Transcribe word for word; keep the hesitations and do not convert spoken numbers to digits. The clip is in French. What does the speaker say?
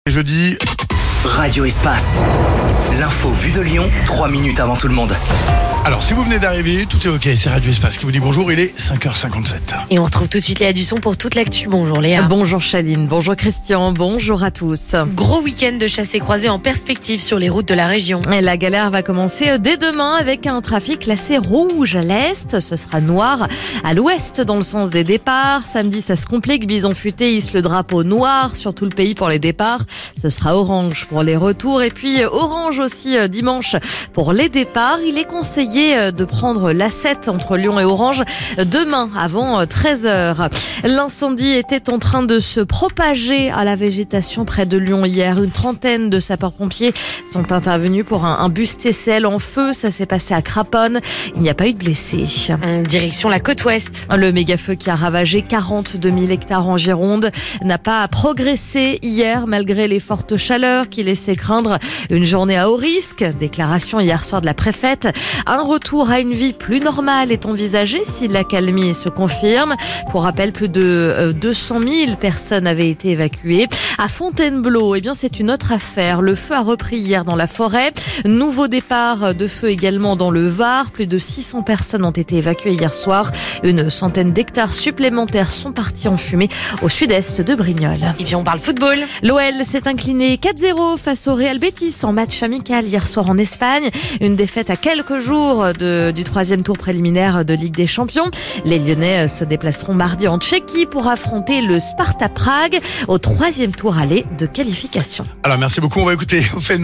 Jeudi. Radio Espace. L'info vue de Lyon, trois minutes avant tout le monde. Alors, si vous venez d'arriver, tout est ok, c'est Radio Espace qui vous dit bonjour, il est cinq heures cinquante-sept. Et on retrouve tout de suite Léa Dusson pour toute l'actu. Bonjour Léa. Bonjour Chaline, bonjour Christian, bonjour à tous. Gros week-end de chassés-croisés en perspective sur les routes de la région. Et la galère va commencer dès demain avec un trafic classé rouge à l'est. Ce sera noir à l'ouest dans le sens des départs. Samedi, ça se complique. Bison Futé hisse le drapeau noir sur tout le pays pour les départs. Ce sera orange pour les retours. Et puis orange aussi dimanche pour les départs. Il est conseillé de prendre l'A sept entre Lyon et Orange demain avant treize heures. L'incendie était en train de se propager à la végétation près de Lyon hier. Une trentaine de sapeurs-pompiers sont intervenus pour un, un bus T C L en feu. Ça s'est passé à Craponne. Il n'y a pas eu de blessés. Direction la côte ouest. Le méga-feu qui a ravagé quarante-deux mille hectares en Gironde n'a pas progressé hier malgré les fortes chaleurs qui laissaient craindre une journée à haut risque. Déclaration hier soir de la préfète. Un retour à une vie plus normale est envisagé si l'accalmie se confirme. Pour rappel, plus de deux cent mille personnes avaient été évacuées. À Fontainebleau, eh bien, c'est une autre affaire. Le feu a repris hier dans la forêt. Nouveau départ de feu également dans le Var. Plus de six cents personnes ont été évacuées hier soir. Une centaine d'hectares supplémentaires sont partis en fumée au sud-est de Brignoles. Et puis on parle football. L'O L s'est incliné quatre zéro face au Real Betis en match amical hier soir en Espagne. Une défaite à quelques jours De, du troisième tour préliminaire de Ligue des Champions. Les Lyonnais se déplaceront mardi en Tchéquie pour affronter le Sparta Prague au troisième tour aller de qualification. Alors, merci beaucoup. On va écouter. On fait une